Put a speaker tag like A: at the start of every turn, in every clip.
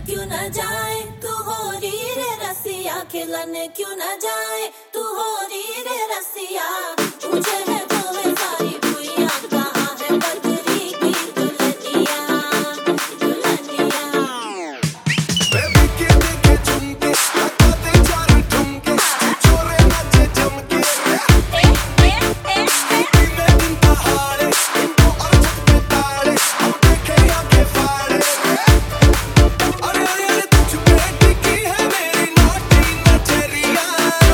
A: क्यों न जाए तू हो री रे रसिया, खिलन क्यों न जाए तू हो री रे रसिया। मुझे है धोए सारी भुइयां, कहाँ है बदरी की दुल्हनिया, दुल्हनिया।
B: बेबी के देखे झुमके, लगाते चार ठुमके, छोरे नाचे जमके। स्कूटी में दिन दहाड़े, इनको और छत पे ताड़े, हम देखे आगे फाड़े। अरे अरे तुझ पे टिकी है मेरी नोटी नजरिया।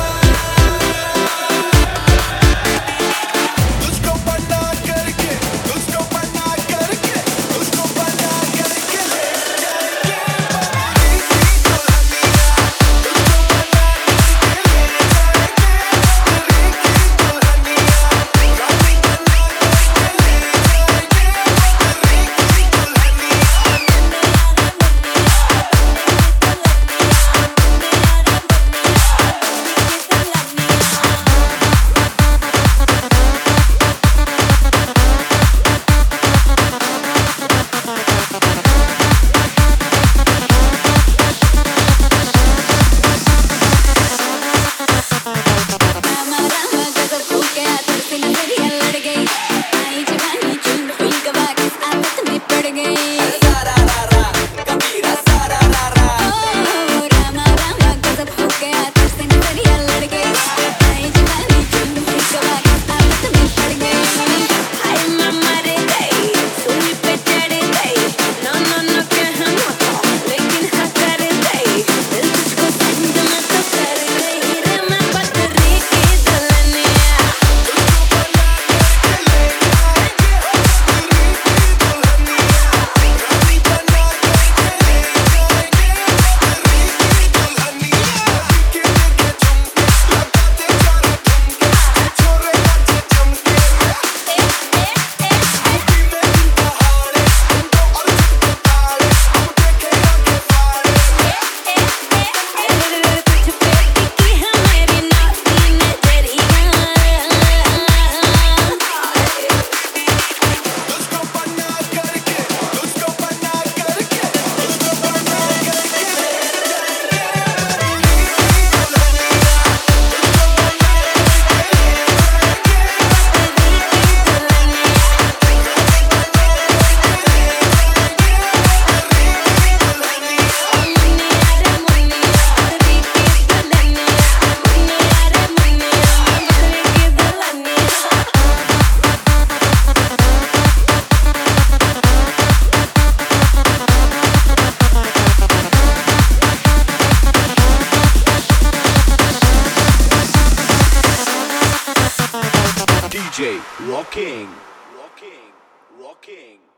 B: तुझको बना करके, तुझको बना करके, तुझको बना करके ले जाएंगे बराती की दुल्हनिया। तुझको बना करके ले जाएंगे बराती की दुल्हनिया। रानी बना करके ले DJ Rocking, Rocking, Rocking.